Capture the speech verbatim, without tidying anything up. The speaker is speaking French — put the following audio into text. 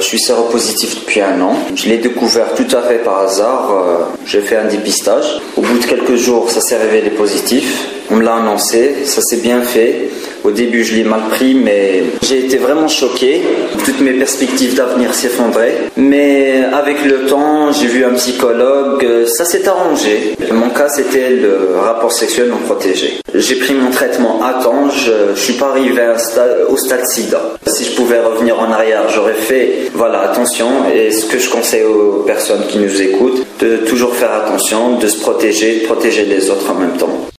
Je suis séropositif depuis un an. Je l'ai découvert tout à fait par hasard. Euh, j'ai fait un dépistage. Au bout de quelques jours, ça s'est révélé positif. On me l'a annoncé, ça s'est bien fait. Au début, je l'ai mal pris, mais j'ai été vraiment choqué. Toutes mes perspectives d'avenir s'effondraient. Mais avec le temps, j'ai vu un psychologue, ça s'est arrangé. Mon cas, c'était le rapport sexuel non protégé. J'ai pris mon traitement à temps, je ne suis pas arrivé à un stade, au stade sida. Si je pouvais revenir en arrière, j'aurais fait, voilà, attention. Et ce que je conseille aux personnes qui nous écoutent, de toujours faire attention, de se protéger, de protéger les autres en même temps.